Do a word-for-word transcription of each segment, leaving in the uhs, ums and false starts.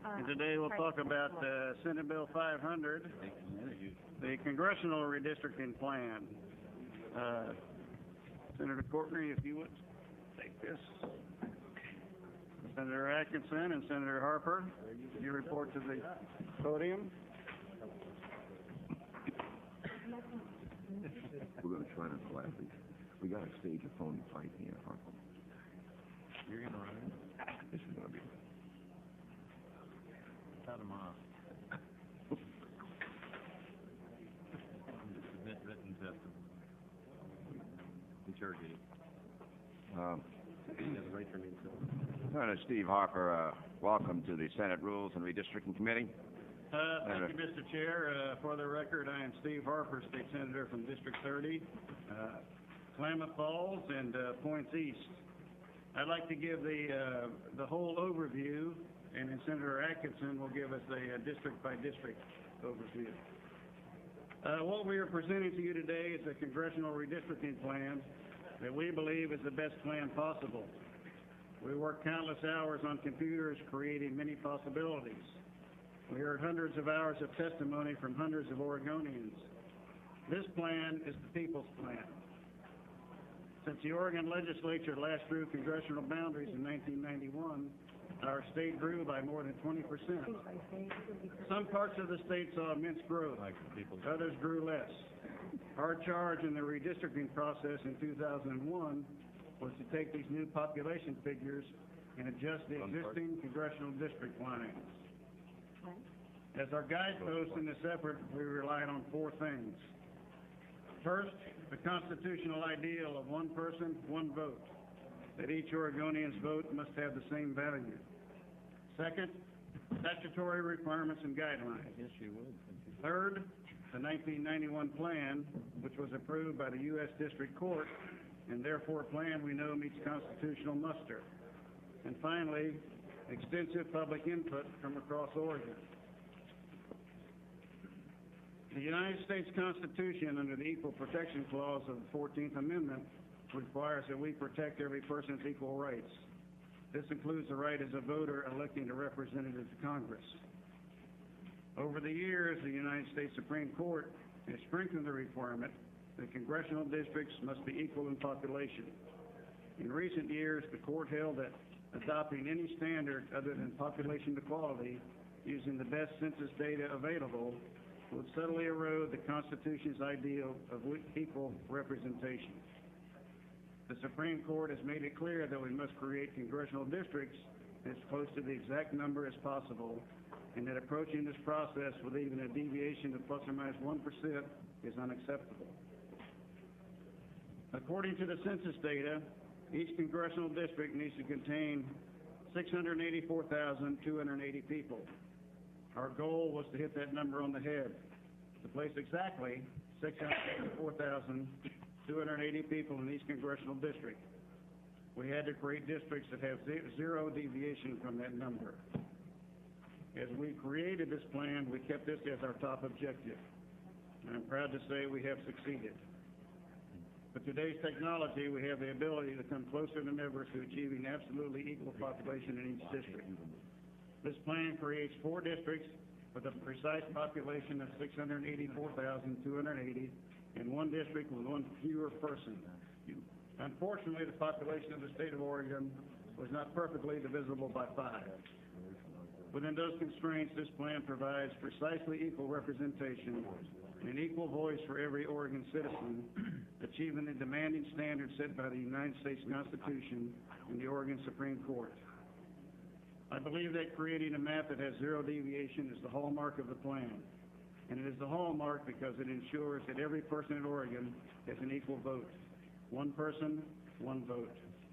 And today we'll talk about uh, Senate Bill five hundred, the Congressional Redistricting Plan. Uh, Senator Courtney, if you would take this. Senator Atkinson and Senator Harper, you report to the podium. We're going to try not to laugh. We got to stage a phony fight here, Harper. You're going to run it? This is going to be... Cut him off. Submit written testimony. Interrogate. Um, That's right for me, so. Senator Steve Harper, uh, welcome to the Senate Rules and Redistricting Committee. Uh, thank you, Mister Chair. Uh, for the record, I am Steve Harper, State Senator from District thirty, uh, Klamath Falls, and uh, Points East. I'd like to give the uh, the whole overview, and then Senator Atkinson will give us a, a district-by-district overview. Uh, what we are presenting to you today is a congressional redistricting plan that we believe is the best plan possible. We worked countless hours on computers creating many possibilities. We heard hundreds of hours of testimony from hundreds of Oregonians. This plan is the people's plan. Since the Oregon legislature last drew congressional boundaries in nineteen ninety-one, our state grew by more than twenty percent. Some parts of the state saw immense growth, others grew less. Our charge in the redistricting process in two thousand one was to take these new population figures and adjust the existing congressional district lines. As our guidepost in this effort, we relied on four things. First, the constitutional ideal of one person, one vote, that each Oregonian's vote must have the same value. Second, statutory requirements and guidelines. Yes, you would. Third, the nineteen ninety-one plan, which was approved by the U S District Court, and therefore a plan we know meets constitutional muster. And finally, extensive public input from across Oregon. The United States Constitution, under the Equal Protection Clause of the fourteenth Amendment, requires that we protect every person's equal rights. This includes the right as a voter electing a representative to Congress. Over the years, the United States Supreme Court has strengthened the requirement that congressional districts must be equal in population. In recent years, the court held that adopting any standard other than population equality using the best census data available would subtly erode the Constitution's ideal of equal representation. The Supreme Court has made it clear that we must create congressional districts as close to the exact number as possible, and that approaching this process with even a deviation of plus or minus one percent is unacceptable. According to the census data, each congressional district needs to contain six hundred eighty-four thousand two hundred eighty people. Our goal was to hit that number on the head, to place exactly six hundred eighty-four thousand two hundred eighty people in each congressional district. We had to create districts that have zero deviation from that number. As we created this plan, we kept this as our top objective. And I'm proud to say we have succeeded. With today's technology, we have the ability to come closer than ever to achieving absolutely equal population in each district. This plan creates four districts with a precise population of six hundred eighty-four thousand two hundred eighty and one district with one fewer person. Unfortunately, the population of the state of Oregon was not perfectly divisible by five. Within those constraints, this plan provides precisely equal representation and an equal voice for every Oregon citizen, achieving the demanding standards set by the United States Constitution and the Oregon Supreme Court. I believe that creating a map that has zero deviation is the hallmark of the plan. And it is the hallmark because it ensures that every person in Oregon has an equal vote. One person, one vote.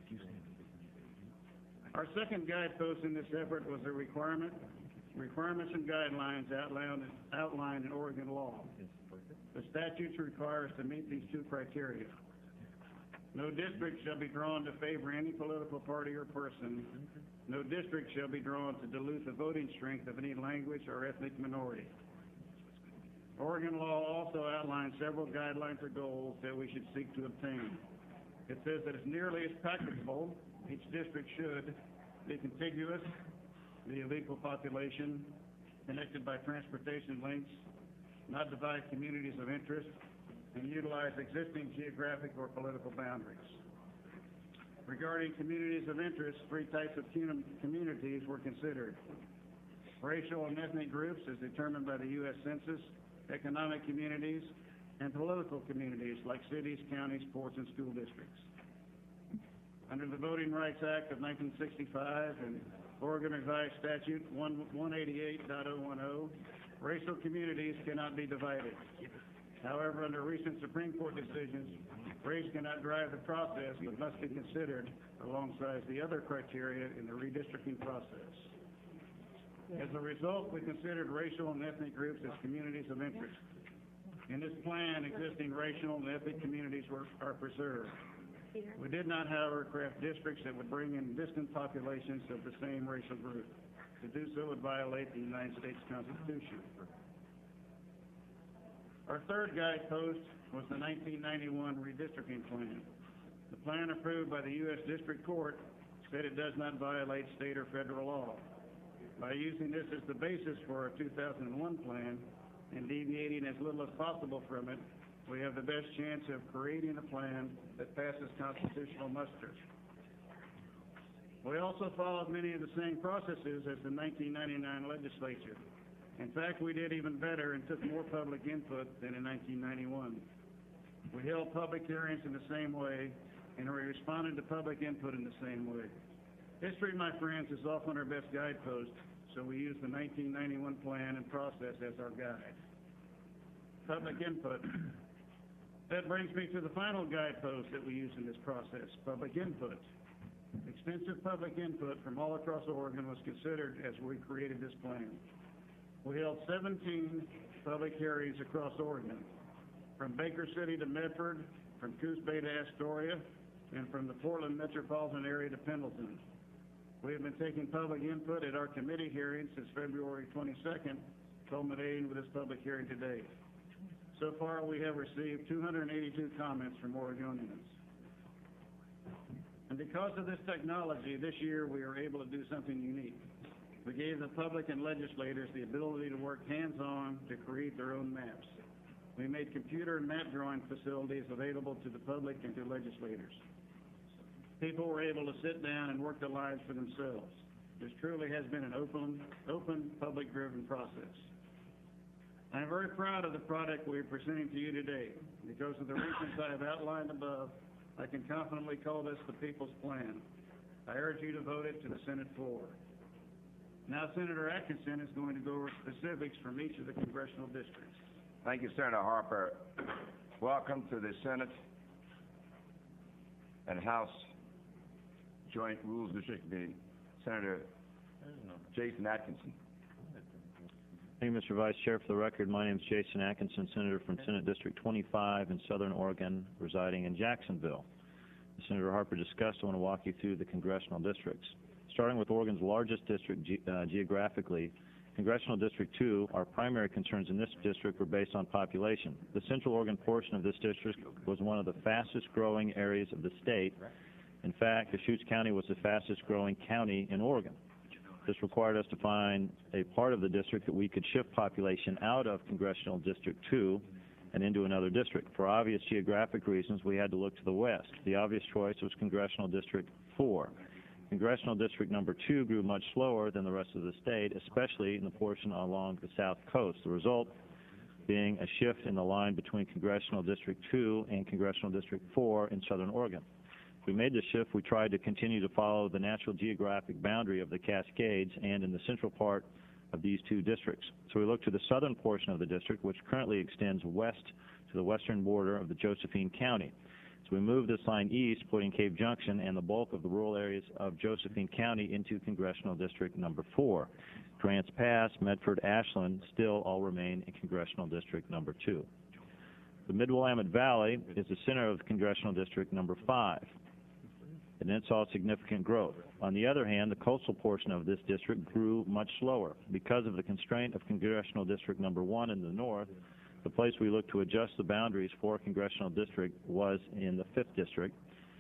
Our second guidepost in this effort was the requirement, requirements and guidelines outlined, outlined in Oregon law. The statutes require us to meet these two criteria. No district shall be drawn to favor any political party or person. No district shall be drawn to dilute the voting strength of any language or ethnic minority. Oregon law also outlines several guidelines or goals that we should seek to obtain. It says that as nearly as practicable, each district should be contiguous, be of equal population, connected by transportation links, not divide communities of interest, and utilize existing geographic or political boundaries. Regarding communities of interest, three types of cum- communities were considered. Racial and ethnic groups as determined by the U S Census, economic communities, and political communities like cities, counties, ports, and school districts. Under the Voting Rights Act of nineteen sixty-five and Oregon Revised Statute one eighty-eight point oh ten, racial communities cannot be divided. However, under recent Supreme Court decisions, race cannot drive the process but must be considered alongside the other criteria in the redistricting process. As a result, we considered racial and ethnic groups as communities of interest. In this plan, existing racial and ethnic communities were, are preserved. We did not, however, craft districts that would bring in distant populations of the same racial group. To do so would violate the United States Constitution. Our third guidepost was the nineteen ninety-one redistricting plan. The plan approved by the U S District Court said it does not violate state or federal law. By using this as the basis for our two thousand one plan and deviating as little as possible from it, we have the best chance of creating a plan that passes constitutional muster. We also followed many of the same processes as the nineteen ninety-nine legislature. In fact, we did even better and took more public input than in nineteen ninety-one. We held public hearings in the same way, and we responded to public input in the same way. History, my friends, is often our best guidepost, so we use the nineteen ninety-one plan and process as our guide. Public input. That brings me to the final guidepost that we use in this process, public input. Extensive public input from all across Oregon was considered as we created this plan. We held seventeen public hearings across Oregon, from Baker City to Medford, from Coos Bay to Astoria, and from the Portland metropolitan area to Pendleton. We have been taking public input at our committee hearings since February twenty-second, culminating with this public hearing today. So far, we have received two hundred eighty-two comments from Oregonians. And because of this technology, this year we are able to do something unique. We gave the public and legislators the ability to work hands-on to create their own maps. We made computer and map drawing facilities available to the public and to legislators. People were able to sit down and work the lines for themselves. This truly has been an open, open, public-driven process. I am very proud of the product we are presenting to you today. Because of the reasons I have outlined above, I can confidently call this the People's Plan. I urge you to vote it to the Senate floor. Now, Senator Atkinson is going to go over specifics from each of the congressional districts. Thank you, Senator Harper. Welcome to the Senate and House Joint Rules District meeting. Senator Jason Atkinson. Thank you, Mister Vice Chair. For the record, my name is Jason Atkinson, Senator from Senate District twenty-five in Southern Oregon, residing in Jacksonville. As Senator Harper discussed, I want to walk you through the congressional districts. Starting with Oregon's largest district ge uh, geographically, Congressional District two, our primary concerns in this district were based on population. The Central Oregon portion of this district was one of the fastest growing areas of the state. In fact, Deschutes County was the fastest growing county in Oregon. This required us to find a part of the district that we could shift population out of Congressional District two and into another district. For obvious geographic reasons, we had to look to the west. The obvious choice was Congressional District four. Congressional District number two grew much slower than the rest of the state, especially in the portion along the south coast. The result being a shift in the line between Congressional District two and Congressional District four in Southern Oregon. As we made this shift, we tried to continue to follow the natural geographic boundary of the Cascades and in the central part of these two districts. So we looked to the southern portion of the district, which currently extends west to the western border of the Josephine County. So we moved this line east, putting Cave Junction and the bulk of the rural areas of Josephine County into Congressional District number four. Grants Pass, Medford, Ashland still all remain in Congressional District number two. The Mid-Willamette Valley is the center of Congressional District number five, and it saw significant growth. On the other hand, the coastal portion of this district grew much slower. Because of the constraint of Congressional District number one in the north, the place we looked to adjust the boundaries for Congressional District was in the fifth District,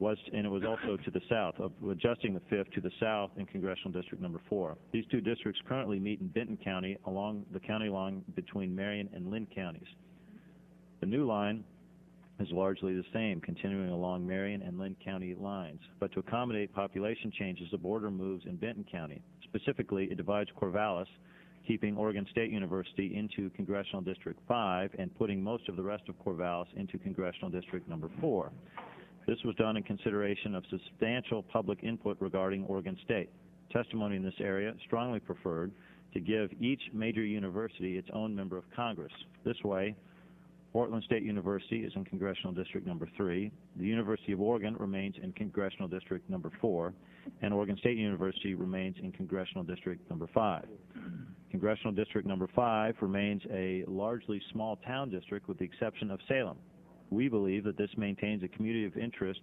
was, and it was also to the south, of adjusting the fifth to the south in Congressional District Number four. These two districts currently meet in Benton County along the county line between Marion and Lynn counties. The new line is largely the same, continuing along Marion and Lynn County lines, but to accommodate population changes, the border moves in Benton County. Specifically, it divides Corvallis, keeping Oregon State University into Congressional District five and putting most of the rest of Corvallis into Congressional District Number four. This was done in consideration of substantial public input regarding Oregon State. Testimony in this area strongly preferred to give each major university its own member of Congress. This way, Portland State University is in Congressional District Number three, the University of Oregon remains in Congressional District Number four, and Oregon State University remains in Congressional District Number five. Congressional District Number five remains a largely small town district with the exception of Salem. We believe that this maintains a community of interest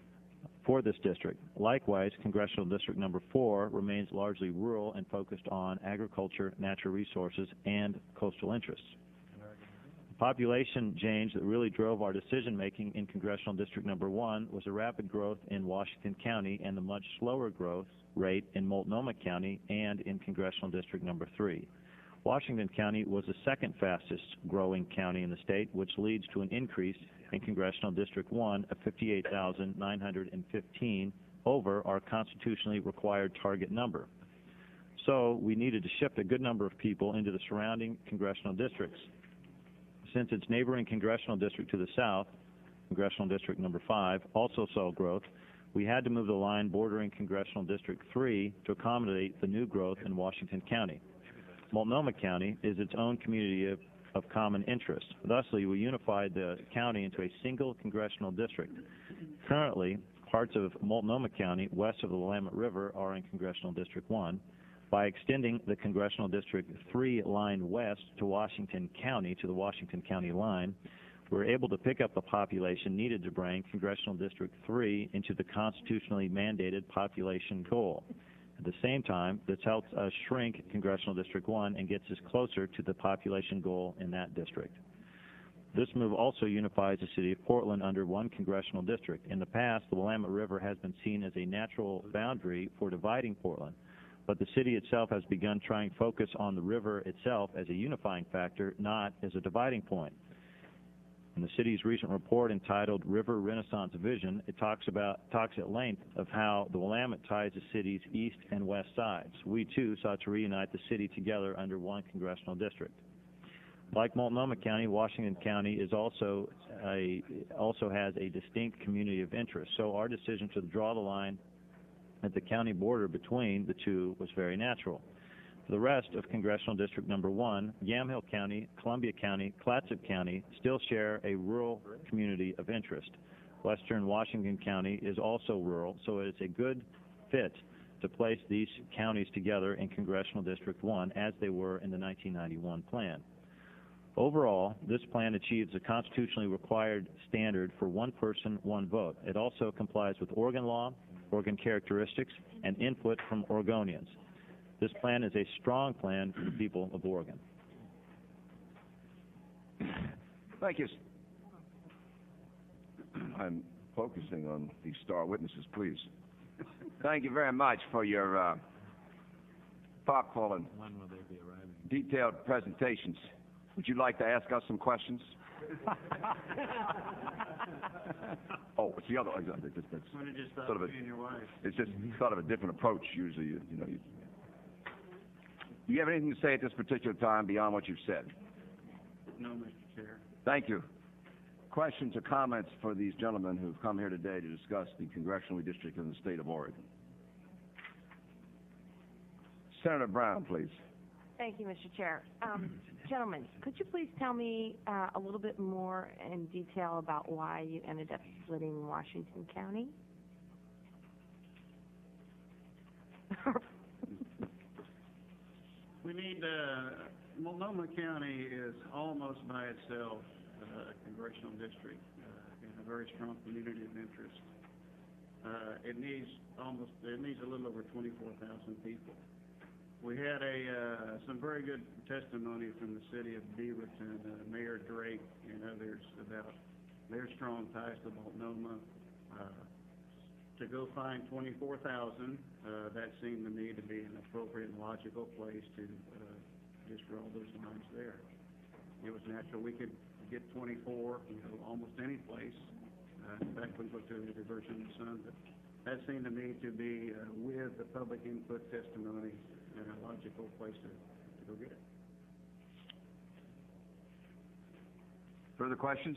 for this district. Likewise, Congressional District Number four remains largely rural and focused on agriculture, natural resources, and coastal interests. The population change that really drove our decision-making in Congressional District Number one was a rapid growth in Washington County and the much slower growth rate in Multnomah County and in Congressional District Number three. Washington County was the second fastest growing county in the state, which leads to an increase in Congressional District one of fifty-eight thousand nine hundred fifteen over our constitutionally required target number. So we needed to shift a good number of people into the surrounding congressional districts. Since its neighboring congressional district to the south, Congressional District Number five, also saw growth, we had to move the line bordering Congressional District three to accommodate the new growth in Washington County. Multnomah County is its own community of, of common interest. Thusly, we unified the county into a single congressional district. Currently, parts of Multnomah County west of the Willamette River are in Congressional District one. By extending the Congressional District three line west to Washington County, to the Washington County line, we're able to pick up the population needed to bring Congressional District three into the constitutionally mandated population goal. At the same time, this helps us shrink Congressional District one and gets us closer to the population goal in that district. This move also unifies the city of Portland under one congressional district. In the past, the Willamette River has been seen as a natural boundary for dividing Portland, but the city itself has begun trying focus on the river itself as a unifying factor, not as a dividing point. In the city's recent report entitled River Renaissance Vision, it talks about talks at length of how the Willamette ties the city's east and west sides. We, too, sought to reunite the city together under one congressional district. Like Multnomah County, Washington County is also a, also has a distinct community of interest, so our decision to draw the line at the county border between the two was very natural. The rest of Congressional District Number one, Yamhill County, Columbia County, Clatsop County still share a rural community of interest. Western Washington County is also rural, so it is a good fit to place these counties together in Congressional District one as they were in the nineteen ninety-one plan. Overall, this plan achieves a constitutionally required standard for one person, one vote. It also complies with Oregon law, Oregon characteristics, and input from Oregonians. This plan is a strong plan for the people of Oregon. Thank you. I'm focusing on these star witnesses, please. Thank you very much for your uh, thoughtful and When will they be arriving? detailed presentations. Would you like to ask us some questions? Oh, it's the other. It's, it's, it's When did you stop sort of a, being your wife? it's just sort of a different approach. Usually, you, you know. You, do you have anything to say at this particular time beyond what you've said? No, Mister Chair. Thank you. Questions or comments for these gentlemen who've come here today to discuss the congressional district in the state of Oregon? Senator Brown, please. Thank you, Mister Chair. Um, gentlemen, could you please tell me uh, a little bit more in detail about why you ended up splitting Washington County? We need, uh, Multnomah County is almost by itself uh, a congressional district uh, and a very strong community of interest. Uh, it needs almost, it needs a little over twenty-four thousand people. We had a, uh, some very good testimony from the city of Beaverton, uh, Mayor Drake and others about their strong ties to Multnomah. Uh, to go find twenty-four thousand, uh, that seemed to me to be an appropriate and logical place to, uh, just draw those lines there. It was natural, we could get twenty-four, you know, almost any place. Uh, in fact, we looked at the version of the Sun, but that seemed to me to be, uh, with the public input testimony, and a logical place to, to go get it. Further questions?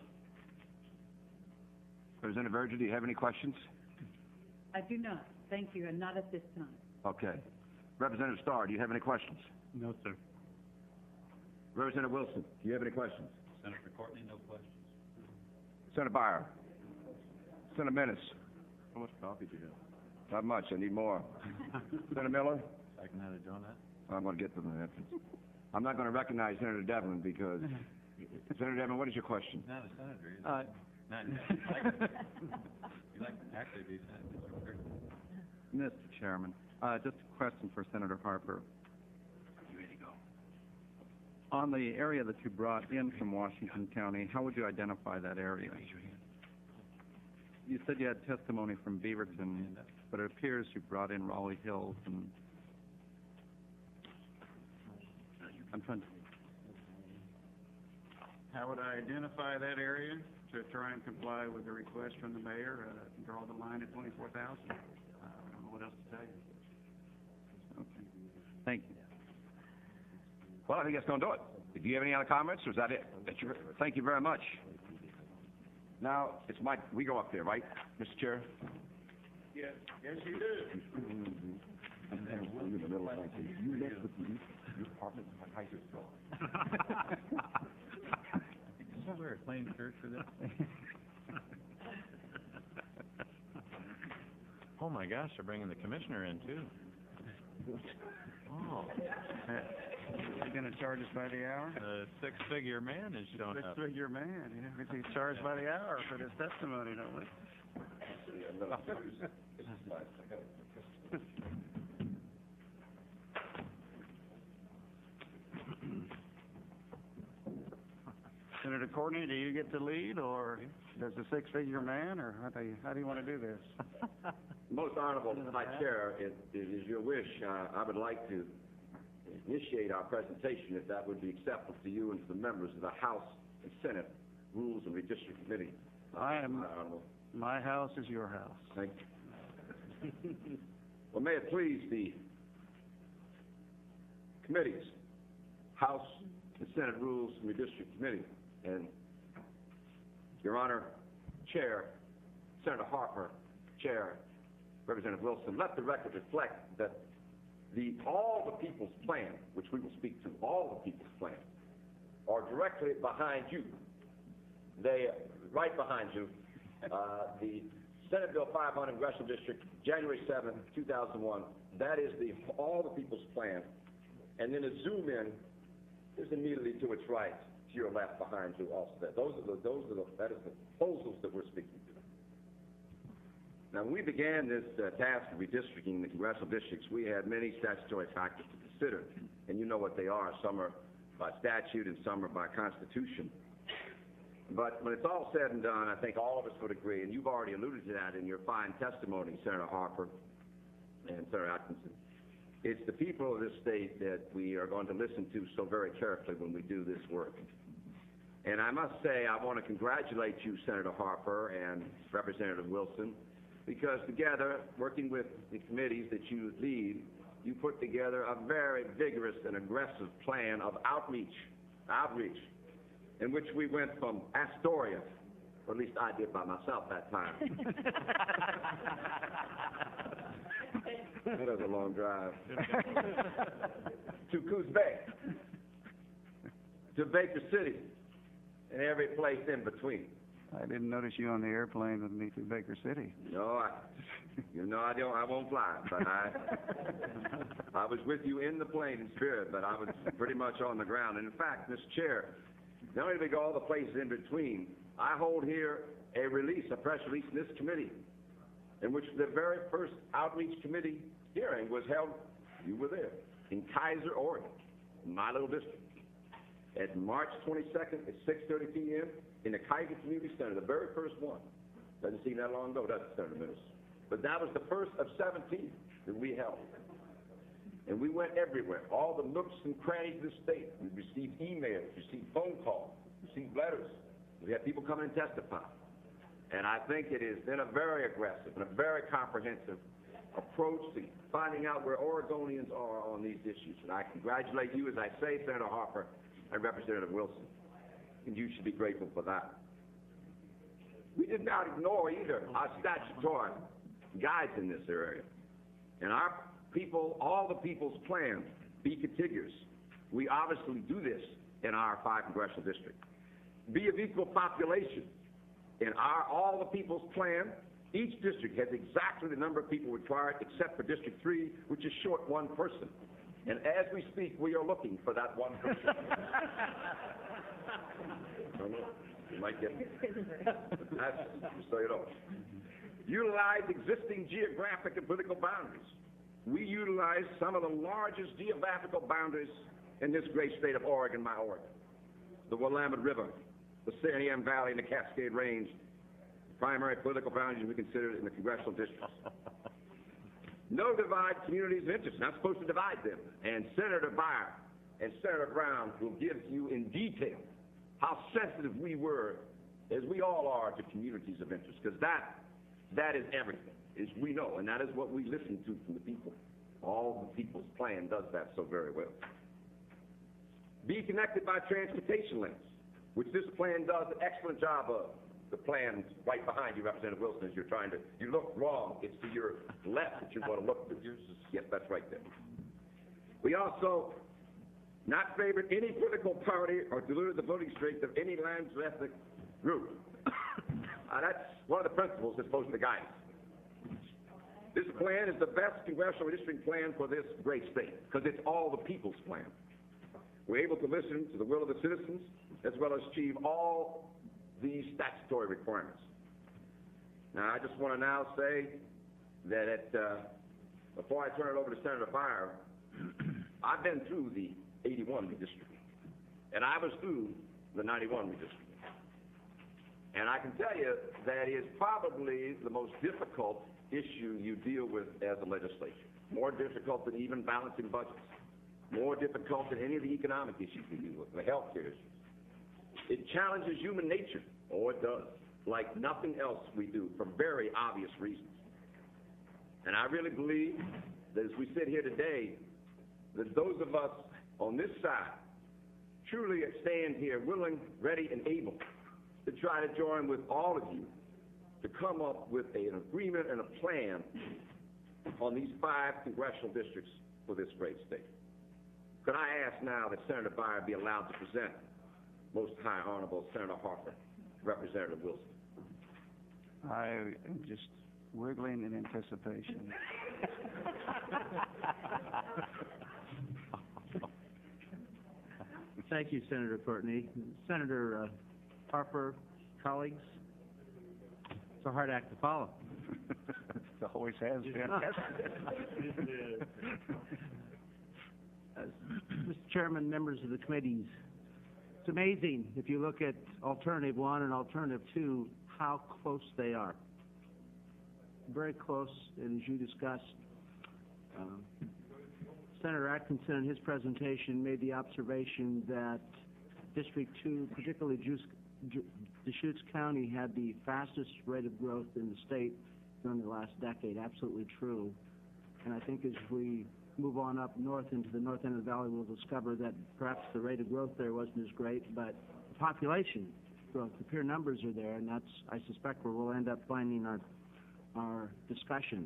Representative Verger, do you have any questions? I do not. Thank you, and not at this time. Okay. Representative Starr, do you have any questions? No, sir. Representative Wilson, do you have any questions? Senator Courtney, no questions. Senator Byer? Senator Menace? How much coffee do you have? Not much, I need more. Senator Miller? I can have a donut. I'm going to get to the answers. I'm not going to recognize Senator Devlin because, Senator Devlin, what is your question? Not a senator, is it? Uh, Not, you like, actually be senator. Mister Chairman, uh, just a question for Senator Harper. You ready to go? On the area that you brought in from Washington County, how would you identify that area? Raise your hand. You said you had testimony from Beaverton, but it appears you brought in Raleigh Hills, and I'm trying to... How would I identify that area to try and comply with the request from the mayor, uh, draw the line at twenty-four thousand? I don't know what else to tell you. Okay. Thank you. Well, I think that's going to do it. Do you have any other comments, or is that it? That's your, thank you very much. Now, it's my, we go up there, right, Mister Chair? Yes, yes, you do. And then in the middle of the you live with me, your apartment, my high school. Did you wear a plain shirt for this? Oh, my gosh, they're bringing the commissioner in, too. Oh, You're gonna charge us by the hour? the six-figure man is showing up. Six-figure man, you know, he's charged by the hour for this testimony, don't we? Senator Courtney, do you get the lead, or does the six-figure man, or how do you, how do you want to do this? Most Honorable High Chair, it, it is your wish. Uh, I would like to initiate our presentation, if that would be acceptable to you and to the members of the House and Senate Rules and Redistricting Committee. I am, My Honorable. my house is your house. Thank you. Well, may it please the committees, House and Senate Rules and Redistricting Committee, and Your Honor, Chair, Senator Harper, Chair, Representative Wilson, let the record reflect that the all the people's plan, which we will speak to, all the people's plan, are directly behind you. They, right behind you, uh, the Senate Bill five hundred, Congressional District, January seventh, two thousand one, that is the all the people's plan. And then a zoom in is immediately to its right, to your left behind you also. That those are the, those are the, that is the proposals that we're speaking to. Now, when we began this uh, task of redistricting the congressional districts, we had many statutory factors to consider, and you know what they are. Some are by statute and some are by constitution. But when it's all said and done, I think all of us would agree, and you've already alluded to that in your fine testimony, Senator Harper and Senator Atkinson, it's the people of this state that we are going to listen to so very carefully when we do this work. And I must say, I want to congratulate you, Senator Harper and Representative Wilson, because together, working with the committees that you lead, you put together a very vigorous and aggressive plan of outreach, outreach, in which we went from Astoria, or at least I did by myself that time. That was a long drive. To Coos Bay, to Baker City, and every place in between. I didn't notice you on the airplane with me to Baker City. No, I, you know, I don't, I won't fly, but I, I was with you in the plane in spirit, but I was pretty much on the ground. And in fact, Mister Chair, not only do we go all the places in between, I hold here a release, a press release in this committee, in which the very first outreach committee hearing was held, you were there, in Kaiser, Oregon, my little district, at March twenty-second at six thirty p m in the Kaiser Community Center, the very first one. Doesn't seem that long ago, does it, Senator Menace? But that was the first of seventeen that we held. And we went everywhere, all the nooks and crannies of the state. We received emails, received phone calls, received letters. We had people come in and testify. And I think it has been a very aggressive and a very comprehensive approach to finding out where Oregonians are on these issues. And I congratulate you, as I say, Senator Harper and Representative Wilson. And you should be grateful for that. We did not ignore either our statutory guides in this area. And our people, all the people's plans, be contiguous. We obviously do this in our five congressional districts. Be of equal population. In our all the people's plan, each district has exactly the number of people required, except for District Three, which is short one person. And as we speak, we are looking for that one person. I don't know. You might get that's just so you know. Utilize existing geographic and political boundaries. We utilize some of the largest geographical boundaries in this great state of Oregon, my Oregon. The Willamette River, the Santiam Valley, and the Cascade Range, primary political boundaries we consider in the congressional districts. No divide communities of interest, not supposed to divide them. And Senator Beyer and Senator Brown will give you in detail how sensitive we were, as we all are, to communities of interest, because that, that is everything, as we know, and that is what we listen to from the people. All the people's plan does that so very well. Be connected by transportation links, which this plan does an excellent job of. The plan's right behind you, Representative Wilson, as you're trying to, you look wrong. It's to your left that you want to look. Yes, that's right there. We also not favored any political party or diluted the voting strength of any lands or ethnic group. uh, that's one of the principles that's supposed to guide us. This plan is the best congressional redistricting plan for this great state, because it's all the people's plan. We're able to listen to the will of the citizens, as well as achieve all these statutory requirements. Now, I just want to now say that at, uh, before I turn it over to Senator Beyer, I've been through the eighty-one redistricting, and I was through the ninety-one redistricting. And I can tell you that is probably the most difficult issue you deal with as a legislature. More difficult than even balancing budgets. More difficult than any of the economic issues we deal with, the health care issues. It challenges human nature. Oh, it does. Like nothing else we do, for very obvious reasons. And I really believe that as we sit here today, that those of us on this side truly stand here willing, ready, and able to try to join with all of you to come up with a, an agreement and a plan on these five congressional districts for this great state. Could I ask now that Senator Beyer be allowed to present Most High Honorable Senator Harper, Representative Wilson? I am just wiggling in anticipation. Thank you, Senator Courtney. Senator uh, Harper, colleagues, it's a hard act to follow. It always has been. Uh, Mister Chairman, members of the committees, it's amazing if you look at Alternative One and Alternative Two, how close they are. Very close, and as you discussed, um, Senator Atkinson in his presentation made the observation that District Two, particularly Deschutes, Deschutes County, had the fastest rate of growth in the state during the last decade. Absolutely true. And I think as we move on up north into the north end of the valley, we'll discover that perhaps the rate of growth there wasn't as great, but the population growth, the pure numbers are there, and that's, I suspect, where we'll end up finding our, our discussions.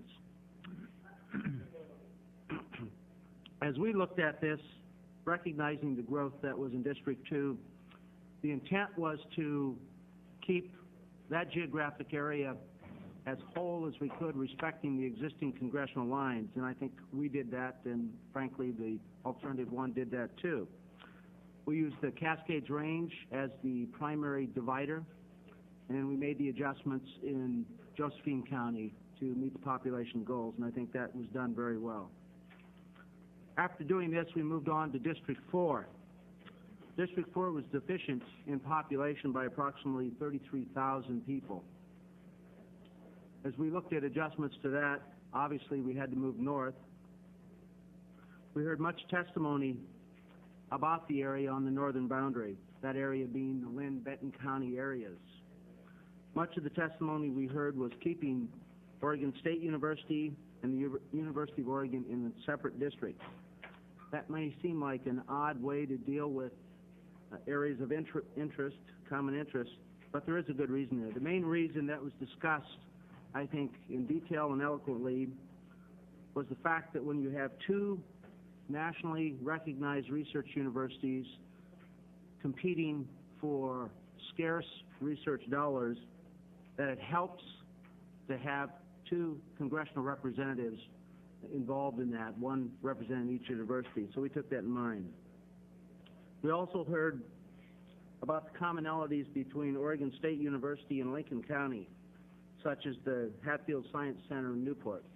As we looked at this, recognizing the growth that was in District Two, the intent was to keep that geographic area as whole as we could, respecting the existing congressional lines, and I think we did that, and frankly, the Alternative One did that too. We used the Cascades Range as the primary divider, and we made the adjustments in Josephine County to meet the population goals, and I think that was done very well. After doing this, we moved on to District Four. District Four was deficient in population by approximately thirty-three thousand people. As we looked at adjustments to that, obviously we had to move north. We heard much testimony about the area on the northern boundary, that area being the Lynn-Benton County areas. Much of the testimony we heard was keeping Oregon State University and the U- University of Oregon in separate districts. That may seem like an odd way to deal with uh, areas of inter- interest, common interest, but there is a good reason there. The main reason that was discussed, I think, in detail and eloquently, was the fact that when you have two nationally recognized research universities competing for scarce research dollars, that it helps to have two congressional representatives involved in that, one representing each university. So we took that in mind. We also heard about the commonalities between Oregon State University and Lincoln County, such as the Hatfield Science Center in Newport.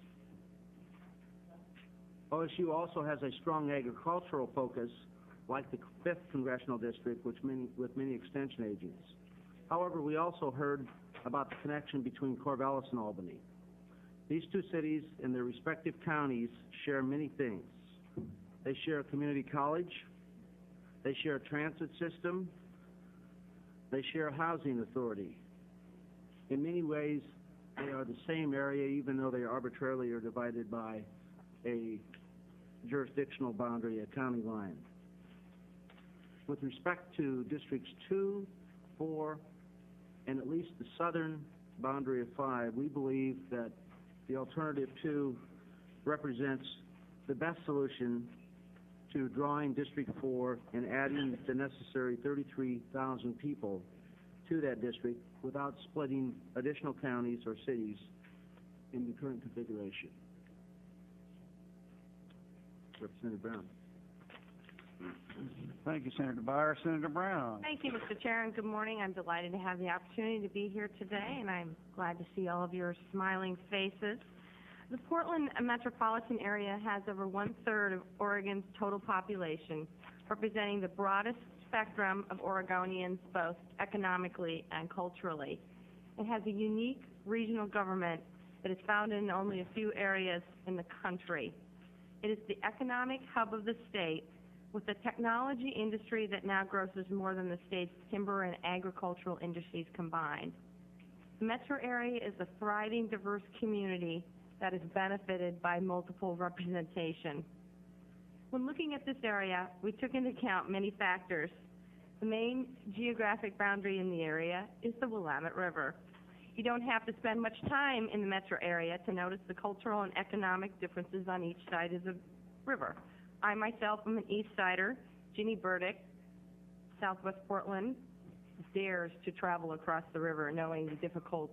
O S U also has a strong agricultural focus, like the fifth Congressional District, which many, with many extension agents. However, we also heard about the connection between Corvallis and Albany. These two cities and their respective counties share many things. They share a community college, they share a transit system, they share a housing authority. In many ways, they are the same area, even though they arbitrarily are divided by a jurisdictional boundary, a county line. With respect to districts two, four, and at least the southern boundary of five, we believe that the alternative two represents the best solution to drawing District four and adding the necessary thirty-three thousand people to that district without splitting additional counties or cities in the current configuration. Representative Brown. Thank you, Senator Byer. Senator Brown. Thank you, Mister Chair, and good morning. I'm delighted to have the opportunity to be here today, and I'm glad to see all of your smiling faces. The Portland metropolitan area has over one-third of Oregon's total population, representing the broadest spectrum of Oregonians, both economically and culturally. It has a unique regional government that is found in only a few areas in the country. It is the economic hub of the state, with a technology industry that now grosses more than the state's timber and agricultural industries combined. The metro area is a thriving, diverse community that is benefited by multiple representation. When looking at this area, we took into account many factors. The main geographic boundary in the area is the Willamette River. You don't have to spend much time in the metro area to notice the cultural and economic differences on each side of the river. I myself am an East Sider. Ginny Burdick, Southwest Portland, dares to travel across the river knowing the difficult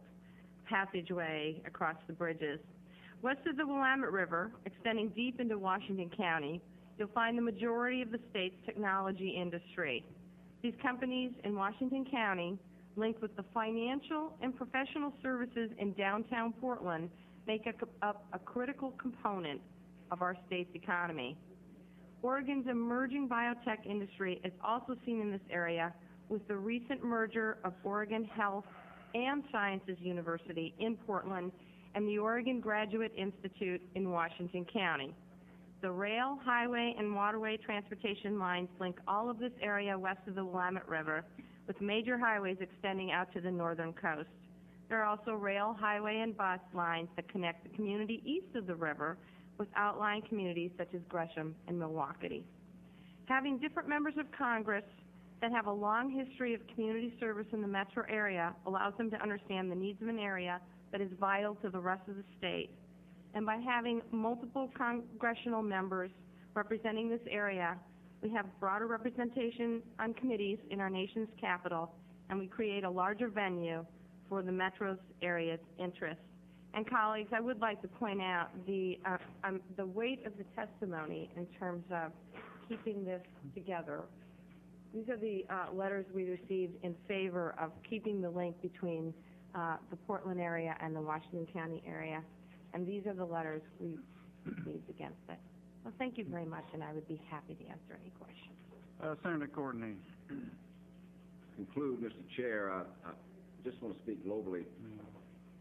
passageway across the bridges. West of the Willamette River, extending deep into Washington County, you'll find the majority of the state's technology industry. These companies in Washington County, linked with the financial and professional services in downtown Portland, make up a critical component of our state's economy. Oregon's emerging biotech industry is also seen in this area with the recent merger of Oregon Health and Sciences University in Portland and the Oregon Graduate Institute in Washington County. The rail, highway, and waterway transportation lines link all of this area west of the Willamette River, with major highways extending out to the northern coast. There are also rail, highway, and bus lines that connect the community east of the river with outlying communities such as Gresham and Milwaukee. Having different members of Congress that have a long history of community service in the metro area allows them to understand the needs of an area that is vital to the rest of the state. And by having multiple congressional members representing this area, we have broader representation on committees in our nation's capital, and we create a larger venue for the metro's area's interests. And colleagues, I would like to point out the, uh, um, the weight of the testimony in terms of keeping this together. These are the uh, letters we received in favor of keeping the link between uh, the Portland area and the Washington County area. And these are the letters we received against it. Well, thank you very much, and I would be happy to answer any questions. Uh, Senator Courtney. Conclude, Mister Chair, I, I just want to speak globally.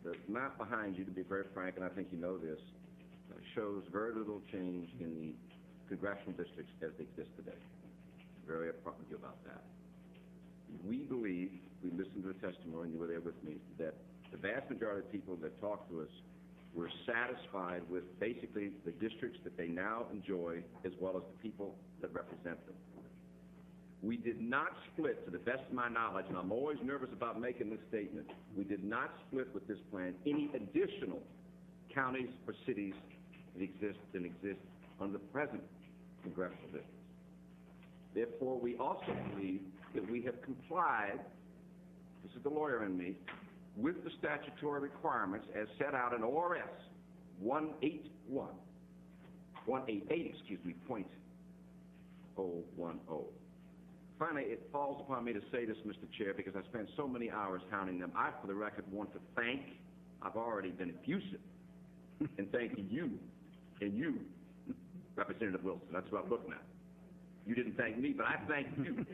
the map behind you, to be very frank, and I think you know this, uh, shows very little change in the congressional districts as they exist today. Very upfront with you about that. We believe, we listened to the testimony, you were there with me, that the vast majority of people that talked to us were satisfied with basically the districts that they now enjoy as well as the people that represent them. We did not split, to the best of my knowledge, and I'm always nervous about making this statement, we did not split with this plan any additional counties or cities that exist and exist under the present congressional districts. Therefore, we also believe that we have complied, this is the lawyer in me, with the statutory requirements as set out in O R S one eighty-one, one eighty-eight, excuse me, point oh one oh. Finally, it falls upon me to say this, Mister Chair, because I spent so many hours counting them. I, for the record, want to thank, I've already been effusive in thanking you, and you, Representative Wilson. That's what I'm looking at. You didn't thank me, but I thank you.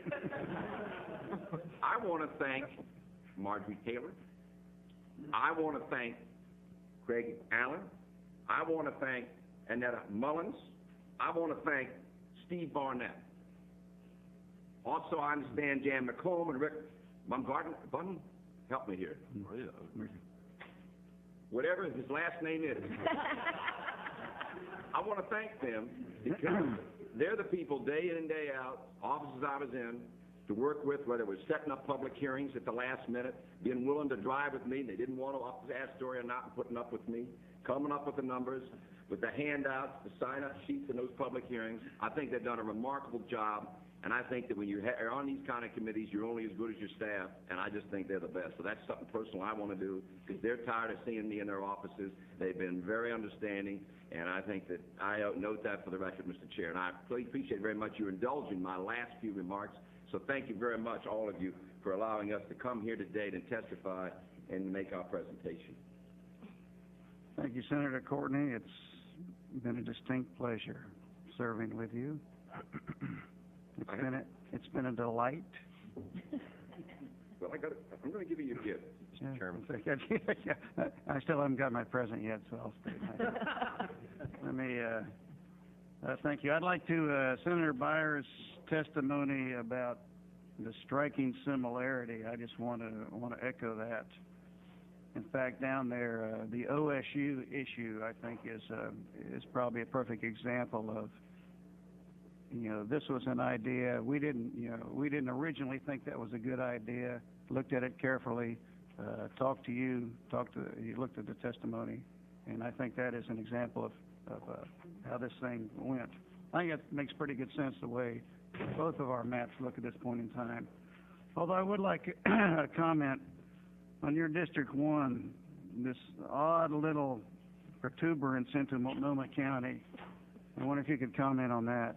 I want to thank Marjorie Taylor. I want to thank Craig Allen. I want to thank Annetta Mullins. I want to thank Steve Barnett. Also, I understand Jan McComb and Rick Baumgarten. Button, help me here. Whatever his last name is. I want to thank them because they're the people day in and day out, offices I was in, to work with, whether it was setting up public hearings at the last minute, being willing to drive with me. They didn't want to ask story or not, putting up with me, coming up with the numbers, with the handouts, the sign-up sheets in those public hearings. I think they've done a remarkable job, and I think that when you are on these kind of committees, you're only as good as your staff, and I just think they're the best. So that's something personal I want to do, because they're tired of seeing me in their offices. They've been very understanding, and I think that I note that for the record, Mister Chair, and I really appreciate very much you indulging my last few remarks. So thank you very much, all of you, for allowing us to come here today to testify and make our presentation. Thank you, Senator Courtney. It's been a distinct pleasure serving with you. It's been a, it's been a delight. Well, I got. I'm going to give you your gift, Mister Yeah, Chairman. yeah, I still haven't got my present yet, so I'll stay. Let me, uh, uh, thank you. I'd like to, uh, Senator Byers' testimony about the striking similarity. I just want to want to echo that. In fact, down there, uh, the O S U issue, I think, is uh, is probably a perfect example of, you know, this was an idea we didn't, you know, we didn't originally think that was a good idea. Looked at it carefully, uh, talked to you, talked to you, looked at the testimony, and I think that is an example of of uh, how this thing went. I think it makes pretty good sense the way both of our maps look at this point in time. Although I would like a comment on your District one, this odd little protuberance into Multnomah County. I wonder if you could comment on that.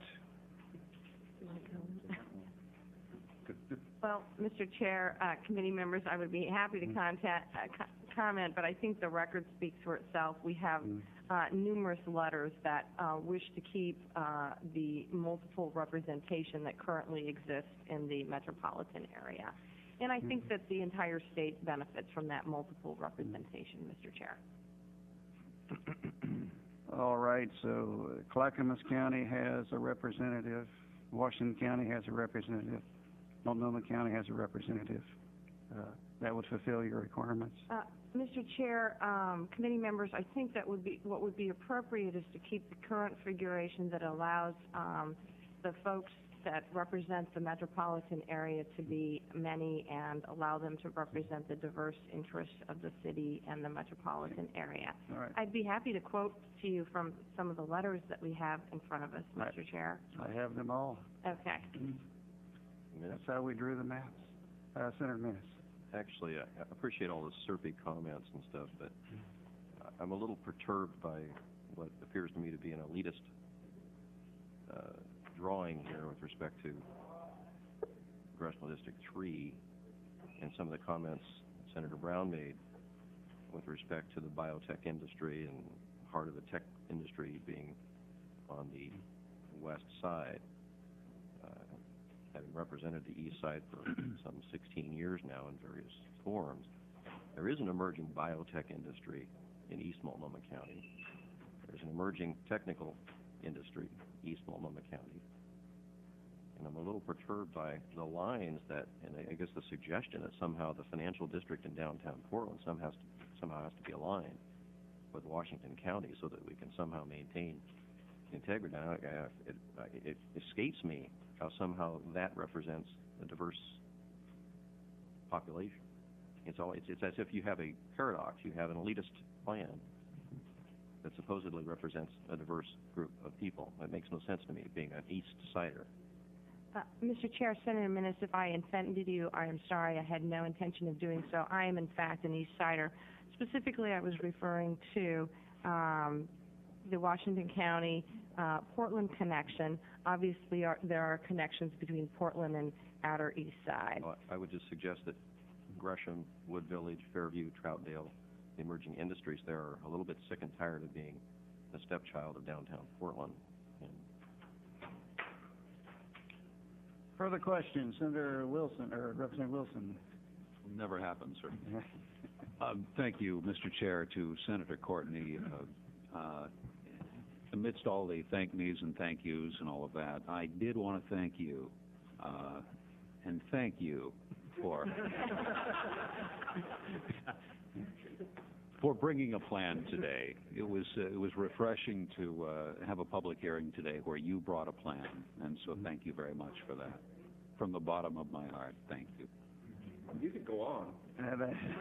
Well, Mister Chair, uh, committee members, I would be happy to contact, uh, co- comment, but I think the record speaks for itself. We have uh, numerous letters that uh, wish to keep uh, the multiple representation that currently exists in the metropolitan area. And I think that the entire state benefits from that multiple representation, Mister Chair. All right, so uh, Clackamas County has a representative, Washington County has a representative, Multnomah County has a representative. Uh, that would fulfill your requirements. Uh, Mister Chair, um, committee members, I think that would be, what would be appropriate is to keep the current configuration that allows um, the folks that represent the metropolitan area to be many and allow them to represent the diverse interests of the city and the metropolitan area. All right. I'd be happy to quote to you from some of the letters that we have in front of us, Mister Right. Chair. I have them all. Okay. That's how we drew the maps. Uh, Senator Minnis. Actually, I I appreciate all the survey comments and stuff, but I- I'm a little perturbed by what appears to me to be an elitist uh, drawing here with respect to Congressional District three and some of the comments Senator Brown made with respect to the biotech industry and heart of the tech industry being on the west side. Uh, having represented the east side for some sixteen years now in various forms, There is an emerging biotech industry in East Multnomah County. There's an emerging technical industry, East Multnomah County. And I'm a little perturbed by the lines that, and I guess the suggestion that somehow the financial district in downtown Portland somehow has to, somehow has to be aligned with Washington County so that we can somehow maintain integrity. Now, it, it, it escapes me how somehow that represents a diverse population. It's, all, it's, it's as if you have a paradox. You have an elitist plan that supposedly represents a diverse group of people. It makes no sense to me, being an East Sider. Uh, Mister Chair, Senator Minnis, if I offended you, I am sorry. I had no intention of doing so. I am, in fact, an East Sider. Specifically, I was referring to um, the Washington County uh, Portland connection. Obviously, are, there are connections between Portland and Outer East Side. Well, I would just suggest that Gresham, Wood Village, Fairview, Troutdale, the emerging industries there are a little bit sick and tired of being the stepchild of downtown Portland. And Further questions, Senator Wilson, or Representative Wilson? Never happened, sir. Um, thank you, Mister Chair, to Senator Courtney. Uh, uh, amidst all the thank me's and thank yous and all of that, I did want to thank you, uh, and thank you for for bringing a plan today. It was uh, it was refreshing to uh, have a public hearing today where you brought a plan, and so thank you very much for that. From the bottom of my heart, thank you. You could go on. could,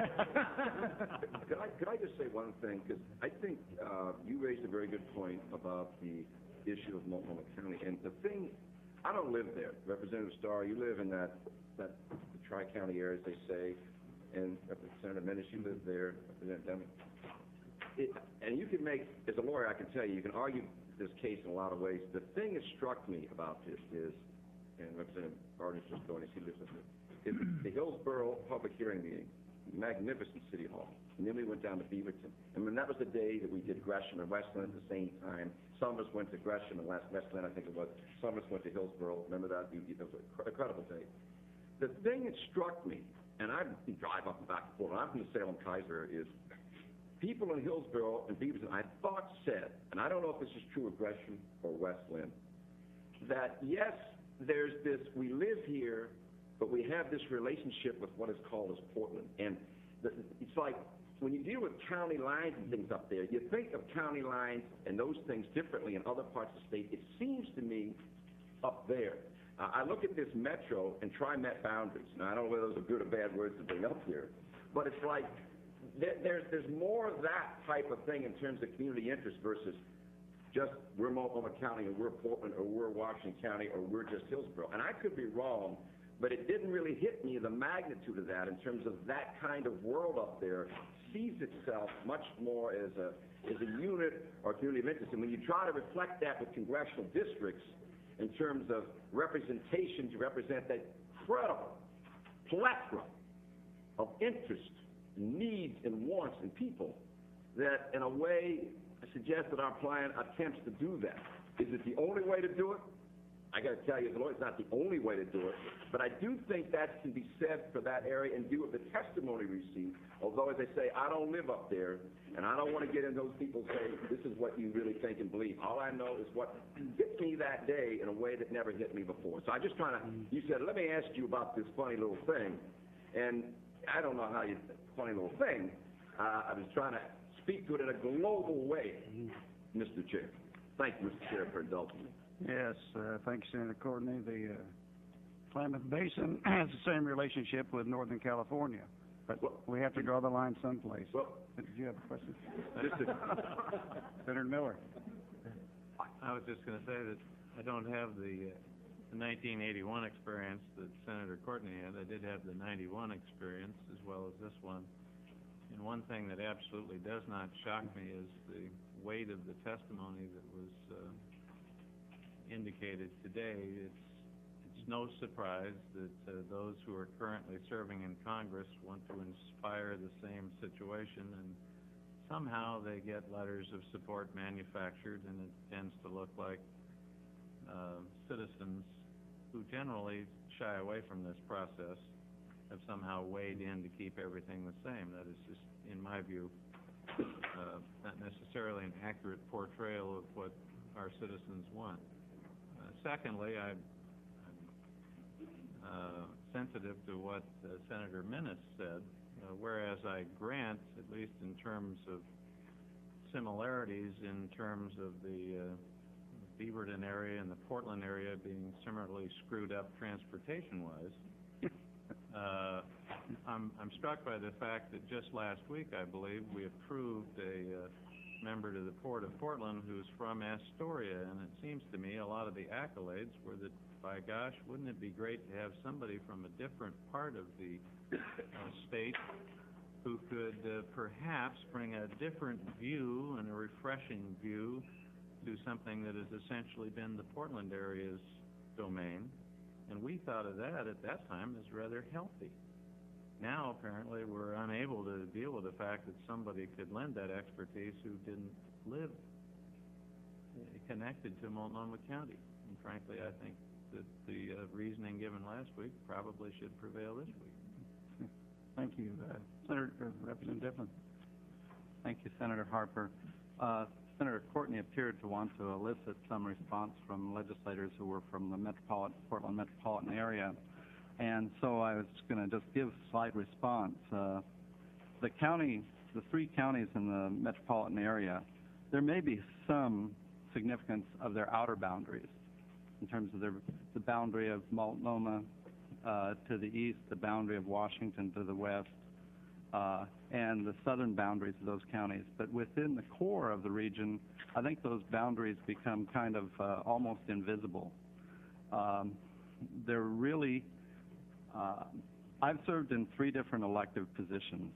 I, could I just say one thing? Because I think uh, you raised a very good point about the issue of Multnomah County. And the thing, I don't live there. Representative Starr, you live in that, that the Tri-County area, as they say. And Senator Minnis, you live there. Representative Deming. It, and you can make, as a lawyer, I can tell you, you can argue this case in a lot of ways. The thing that struck me about this is, and Representative Gardner's just going, he lives with me, is the Hillsborough public hearing meeting, magnificent city hall. And then we went down to Beaverton. And when that was the day that we did Gresham and Westland at the same time. Some of us went to Gresham and last Westland, I think it was. Some of us went to Hillsborough. Remember that? It was an incredible day. The thing that struck me, and I drive up and back and forth, and I'm from the Salem Kaiser, is people in Hillsborough and Beaverton, I thought said, and I don't know if this is true of Gresham or Westland, that yes, there's this, we live here, but we have this relationship with what is called as Portland. And the, it's like when you deal with county lines and things up there, you think of county lines and those things differently in other parts of the state. It seems to me up there. Uh, I look at this metro and tri-met boundaries. Now, I don't know whether those are good or bad words to bring up here, but it's like there, there's, there's more of that type of thing in terms of community interest versus just we're Multnomah County or we're Portland or we're Washington County or we're just Hillsborough. And I could be wrong, but it didn't really hit me the magnitude of that in terms of that kind of world up there sees itself much more as a, as a unit or community of interest. And when you try to reflect that with congressional districts in terms of representation to represent that incredible plethora of interest, needs, and wants in people, that in a way I suggest that our plan attempts to do that. Is it the only way to do it? I got to tell you, as a lawyer, it's not the only way to do it, but I do think that can be said for that area in view of the testimony received. Although, as I say, I don't live up there, and I don't want to get in those people saying, this is what you really think and believe. All I know is what hit me that day in a way that never hit me before. So I just trying to, you said, let me ask you about this funny little thing, and I don't know how you, funny little thing, uh, I was trying to speak to it in a global way, Mister Chair. Thank you, Mister Chair, for indulging me. Yes, uh, thank you, Senator Courtney. The uh, Klamath Basin has the same relationship with Northern California, but well, we have to draw the line someplace. Well, did you have a question? Senator Miller. I was just going to say that I don't have the, uh, the nineteen eighty-one experience that Senator Courtney had. I did have the ninety-one experience as well as this one. And one thing that absolutely does not shock me is the weight of the testimony that was uh, indicated today. It's, it's no surprise that uh, those who are currently serving in Congress want to inspire the same situation, and somehow they get letters of support manufactured, and it tends to look like uh, citizens who generally shy away from this process have somehow weighed in to keep everything the same. That is just, in my view, uh, not necessarily an accurate portrayal of what our citizens want. Uh, secondly, I, I'm uh, sensitive to what uh, Senator Minnis said, uh, whereas I grant, at least in terms of similarities, in terms of the uh, Beaverton area and the Portland area being similarly screwed up transportation-wise, uh, I'm, I'm struck by the fact that just last week, I believe, we approved a uh, member to the Port of Portland who's from Astoria, and it seems to me a lot of the accolades were that, by gosh, wouldn't it be great to have somebody from a different part of the uh, state who could uh, perhaps bring a different view and a refreshing view to something that has essentially been the Portland area's domain. And we thought of that at that time as rather healthy. Now, apparently, we're unable to deal with the fact that somebody could lend that expertise who didn't live uh, connected to Multnomah County. And frankly, I think that the uh, reasoning given last week probably should prevail this week. Thank you. Uh, Senator, uh, Representative Devlin. Thank you, Senator Harper. Uh, Senator Courtney appeared to want to elicit some response from legislators who were from the metropolitan, Portland metropolitan area. And so I was going to just give a slight response. Uh, the county, the three counties in the metropolitan area, there may be some significance of their outer boundaries in terms of their, the boundary of Multnomah uh, to the east, the boundary of Washington to the west, uh, and the southern boundaries of those counties. But within the core of the region, I think those boundaries become kind of uh, almost invisible. Um, they're really Uh, I've served in three different elective positions,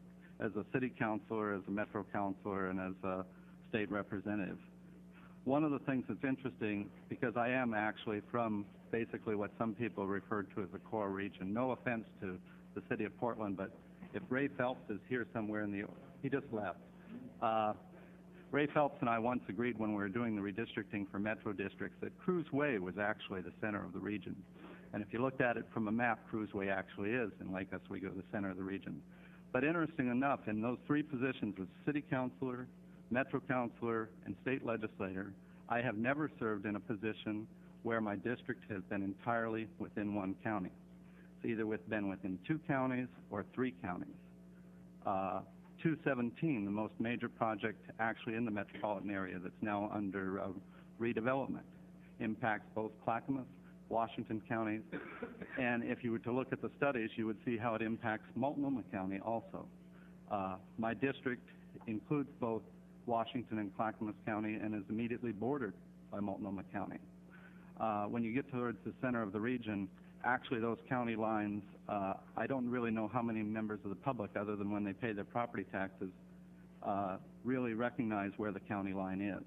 as a city councilor, as a metro councilor, and as a state representative. One of the things that's interesting, because I am actually from basically what some people refer to as the core region, no offense to the city of Portland, but if Ray Phelps is here somewhere in the, he just left. Uh, Ray Phelps and I once agreed when we were doing the redistricting for metro districts that Cruz Way was actually the center of the region. And if you looked at it from a map, Cruz Way actually is in Lake Oswego, the center of the region. But interesting enough, in those three positions as city councilor, metro councilor, and state legislator, I have never served in a position where my district has been entirely within one county. It's either with, been within two counties or three counties. Uh, two seventeen, the most major project actually in the metropolitan area that's now under uh, redevelopment, impacts both Clackamas, Washington counties, and if you were to look at the studies, you would see how it impacts Multnomah County also. Uh, my district includes both Washington and Clackamas County and is immediately bordered by Multnomah County. Uh, when you get towards the center of the region, actually those county lines, uh, I don't really know how many members of the public, other than when they pay their property taxes, uh, really recognize where the county line is.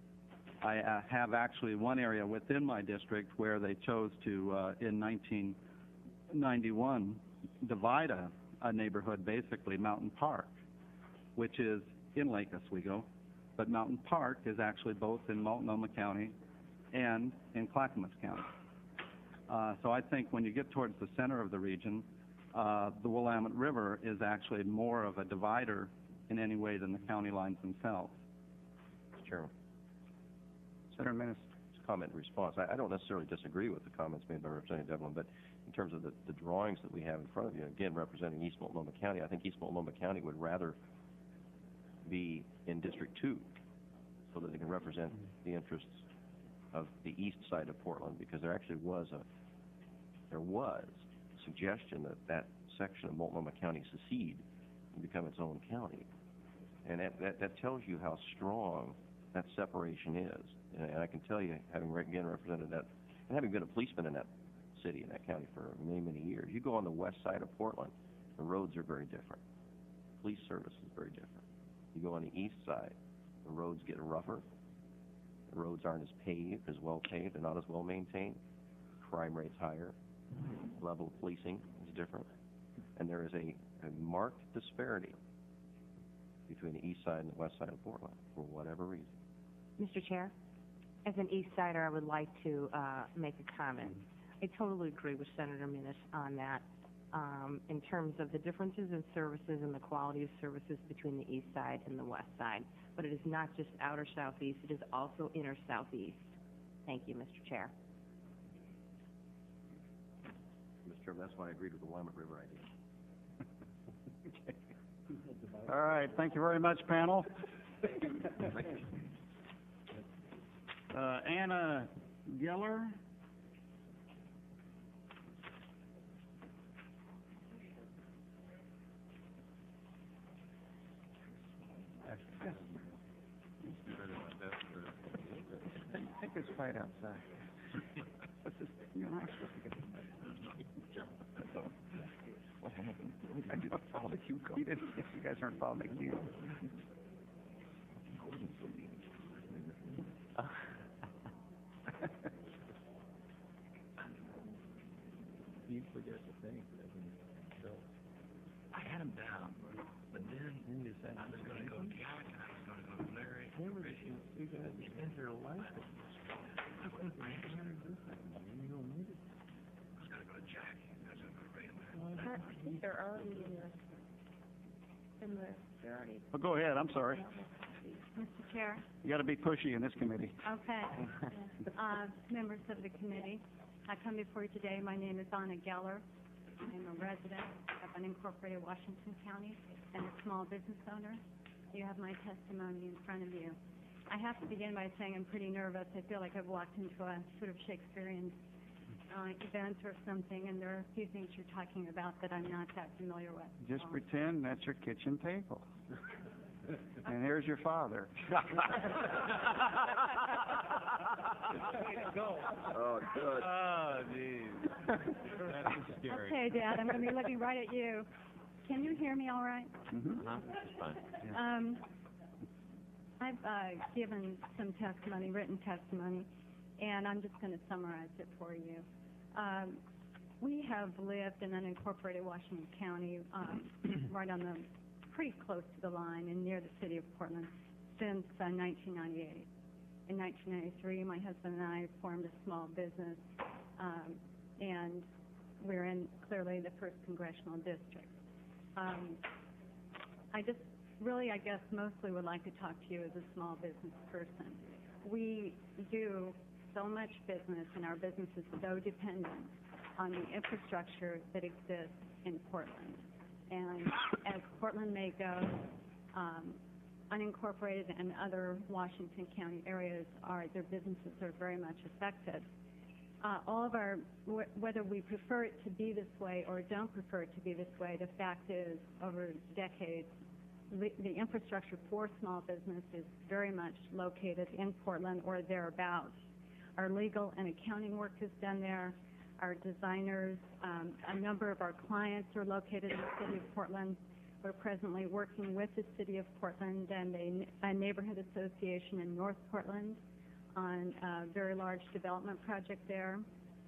I uh, have actually one area within my district where they chose to, uh, in nineteen ninety-one, divide a, a neighborhood, basically Mountain Park, which is in Lake Oswego, but Mountain Park is actually both in Multnomah County and in Clackamas County. Uh, so I think when you get towards the center of the region, uh, the Willamette River is actually more of a divider in any way than the county lines themselves. Mister Chairman. Senator Minnis. Comment and response. I, I don't necessarily disagree with the comments made by Representative Devlin, but in terms of the, the drawings that we have in front of you, again, representing East Multnomah County, I think East Multnomah County would rather be in District two so that they can represent the interests of the east side of Portland, because there actually was a, there was a suggestion that that section of Multnomah County secede and become its own county. And that, that, that tells you how strong that separation is. And I can tell you, having again represented that, and having been a policeman in that city, in that county for many, many years, you go on the west side of Portland, the roads are very different. Police service is very different. You go on the east side, the roads get rougher. The roads aren't as paved, as well paved, and not as well maintained. Crime rate's higher. Level of policing is different. And there is a, a marked disparity between the east side and the west side of Portland, for whatever reason. Mister Chair, as an East Sider, I would like to uh, make a comment. I totally agree with Senator Minnis on that. um, in terms of the differences in services and the quality of services between the east side and the west side. But it is not just outer southeast, it is also inner southeast. Thank you, Mister Chair. Mister Chairman, that's why I agreed with the Willamette River idea. All right, thank you very much, panel. Uh, Anna Geller? Take this fight outside. You and I are supposed to get what happened? I didn't follow the cue code. You didn't, you guys aren't following the cue. You forget to think that when so I had him down, but then then you said I was going to go to Jack and I was going to go to Larry. remember that you, you guys spent your life I went to Rankin. I was going to go to Jack. I was going to go to Raymond. I think they're already in the, in the, they're already. Oh, go ahead, I'm sorry. Mister Chair, You gotta be pushy in this committee. okay. Uh, members of the committee, I come before you today. My name is Anna Geller. I'm a resident of unincorporated Washington County and a small business owner. You have my testimony in front of you. I have to begin by saying I'm pretty nervous. I feel like I've walked into a sort of Shakespearean uh, event or something, and there are a few things you're talking about that I'm not that familiar with. Just Um, pretend that's your kitchen table. And here's your father. Oh, good. Oh, geez. That's scary. Okay, Dad, I'm going to be looking right at you. Can you hear me all right? Mhm. Uh-huh, that's fine. Um, I've uh, given some testimony, written testimony, and I'm just going to summarize it for you. Um, we have lived in unincorporated Washington County, um, right on the, pretty close to the line and near the city of Portland since uh, nineteen ninety-eight. In nineteen ninety-three, my husband and I formed a small business, um, and we're in clearly the first congressional district. Um, I just really, I guess, mostly would like to talk to you as a small business person. We do so much business, and our business is so dependent on the infrastructure that exists in Portland. And as Portland may go, um, unincorporated and other Washington County areas are, their businesses are very much affected. Uh, all of our, wh whether we prefer it to be this way or don't prefer it to be this way, the fact is, over decades, the, the infrastructure for small business is very much located in Portland or thereabouts. Our legal and accounting work is done there. Our designers, um, a number of our clients are located in the city of Portland. We're presently working with the city of Portland and a, a neighborhood association in North Portland on a very large development project there,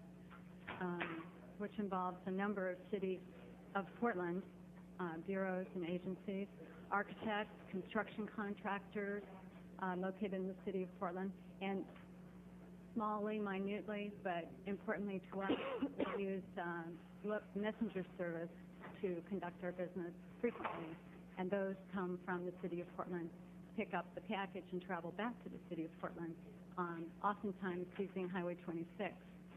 um, which involves a number of city of Portland uh, bureaus and agencies, architects, construction contractors uh, located in the city of Portland, and smallly, minutely, but importantly to us, we use uh, messenger service to conduct our business frequently, and those come from the city of Portland, pick up the package and travel back to the city of Portland, um, oftentimes using Highway twenty-six.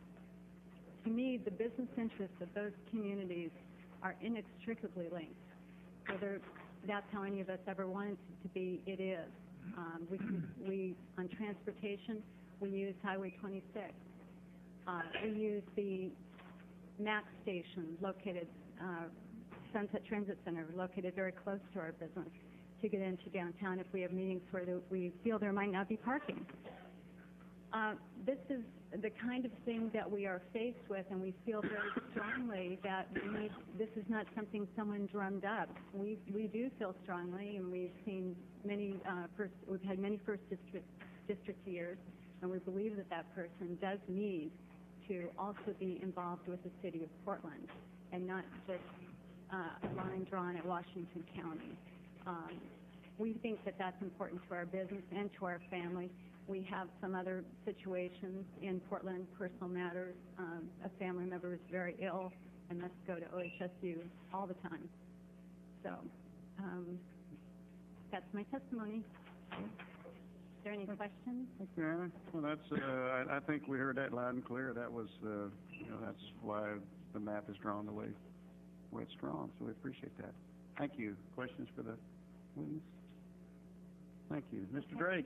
To me, the business interests of those communities are inextricably linked. Whether that's how any of us ever wanted it to be, it is. Um, we, we, on transportation, we use Highway twenty-six. Uh, we use the MAX station located, uh, Sunset Transit Center, located very close to our business to get into downtown if we have meetings where the, we feel there might not be parking. Uh, this is the kind of thing that we are faced with, and we feel very strongly that we need, this is not something someone drummed up. We, we do feel strongly, and we've seen many, uh, first, we've had many first district, district years, and we believe that that person does need to also be involved with the city of Portland and not just uh, a line drawn at Washington County. Um, we think that that's important to our business and to our family. We have some other situations in Portland, personal matters. Um, a family member is very ill and must go to O H S U all the time. So, um, that's my testimony. Is there any questions? Yeah, well, that's, uh, I, I think we heard that loud and clear. That was, uh, you know, that's why the map is drawn the way, way it's drawn, so we appreciate that. Thank you. Questions for the witness? Thank you. Mister Drake?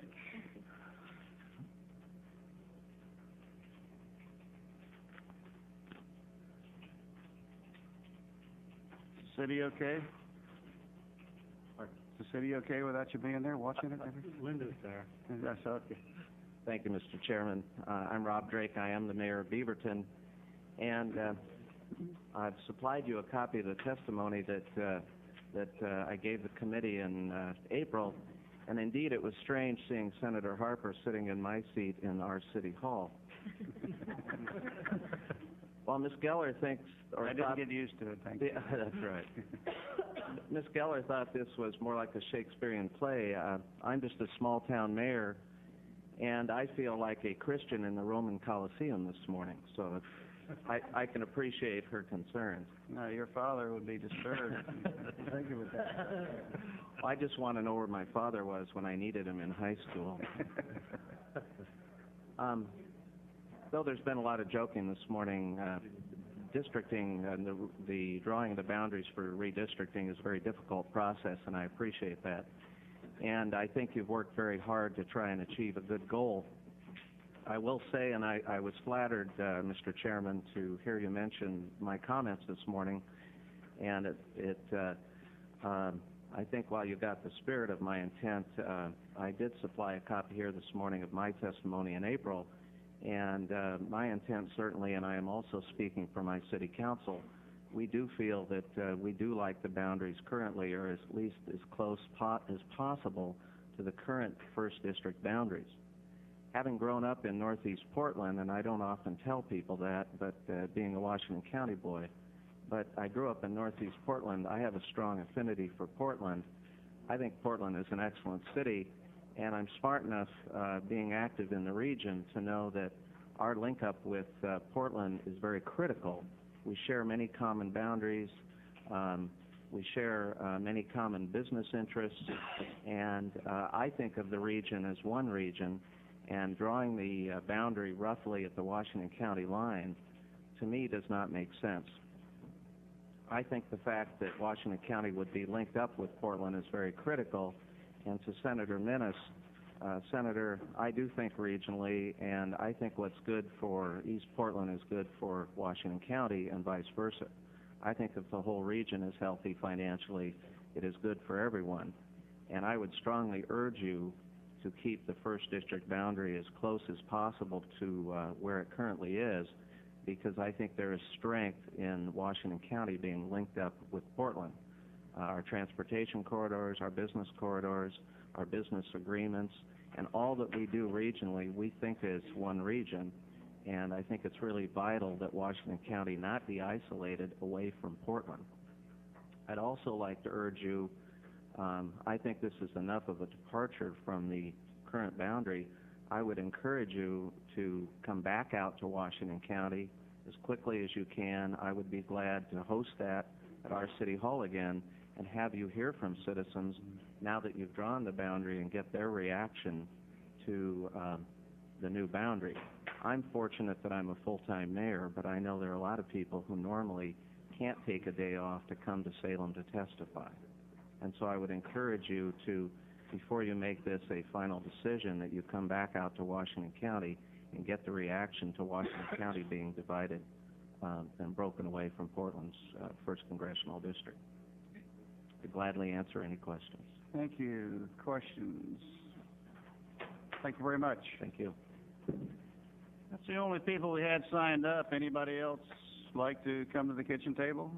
City okay? Is the city okay without you being there, watching it? Linda's there. That's okay. Thank you, Mister Chairman. Uh, I'm Rob Drake. I am the mayor of Beaverton, and uh, I've supplied you a copy of the testimony that uh, that uh, I gave the committee in uh, April, and indeed it was strange seeing Senator Harper sitting in my seat in our city hall. Well, Miz Geller thinks, or I didn't thought, get used to it, thank you. Yeah, that's right. Miz Geller thought this was more like a Shakespearean play. Uh, I'm just a small-town mayor, and I feel like a Christian in the Roman Colosseum this morning, so I, I can appreciate her concerns. No, your father would be disturbed. Thank you with that. I just want to know where my father was when I needed him in high school. Um, though there's been a lot of joking this morning, uh, districting and the, the drawing of the boundaries for redistricting is a very difficult process, and I appreciate that. And I think you've worked very hard to try and achieve a good goal. I will say, and I, I was flattered, uh, Mister Chairman, to hear you mention my comments this morning, and it, it uh, um, I think while you got the spirit of my intent, uh, I did supply a copy here this morning of my testimony in April, and uh, my intent certainly, and I am also speaking for my city council, we do feel that uh, we do like the boundaries currently, or at least as close po as possible to the current first district boundaries. Having grown up in northeast Portland, and I don't often tell people that, but uh, being a Washington County boy, but I grew up in northeast Portland, I have a strong affinity for Portland. I think Portland is an excellent city, and I'm smart enough, uh, being active in the region, to know that our link up with uh, Portland is very critical. We share many common boundaries, um, we share uh, many common business interests, and uh, I think of the region as one region, and drawing the uh, boundary roughly at the Washington County line, to me, does not make sense. I think the fact that Washington County would be linked up with Portland is very critical. And to Senator Minnis, uh, Senator, I do think regionally, and I think what's good for East Portland is good for Washington County and vice versa. I think if the whole region is healthy financially, it is good for everyone. And I would strongly urge you to keep the first district boundary as close as possible to uh, where it currently is, because I think there is strength in Washington County being linked up with Portland. Uh, our transportation corridors, our business corridors, our business agreements, and all that we do regionally, we think is one region. And I think it's really vital that Washington County not be isolated away from Portland. I'd also like to urge you, um, I think this is enough of a departure from the current boundary. I would encourage you to come back out to Washington County as quickly as you can. I would be glad to host that at our City Hall again and have you hear from citizens now that you've drawn the boundary and get their reaction to um, the new boundary. I'm fortunate that I'm a full-time mayor, but I know there are a lot of people who normally can't take a day off to come to Salem to testify. And so I would encourage you to, before you make this a final decision, that you come back out to Washington County and get the reaction to Washington County being divided um, and broken away from Portland's uh, first congressional district. I'd gladly answer any questions. Thank you. Questions? Thank you very much. Thank you. That's the only people we had signed up. Anybody else like to come to the kitchen table?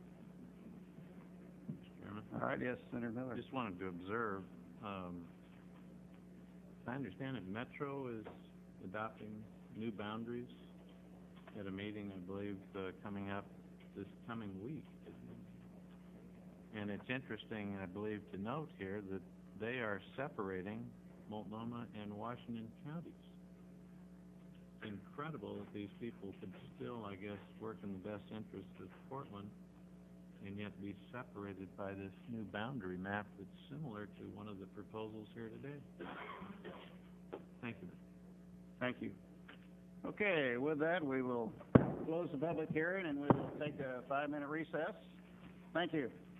Chairman? All right, yes, Senator Miller. Just wanted to observe, um, I understand that Metro is adopting new boundaries at a meeting, I believe, uh, coming up this coming week. And it's interesting, I believe, to note here that they are separating Multnomah, and Washington counties. It's incredible that these people could still, I guess, work in the best interest of Portland and yet be separated by this new boundary map that's similar to one of the proposals here today. Thank you. Thank you. Okay, with that, we will close the public hearing and we will take a five-minute recess. Thank you.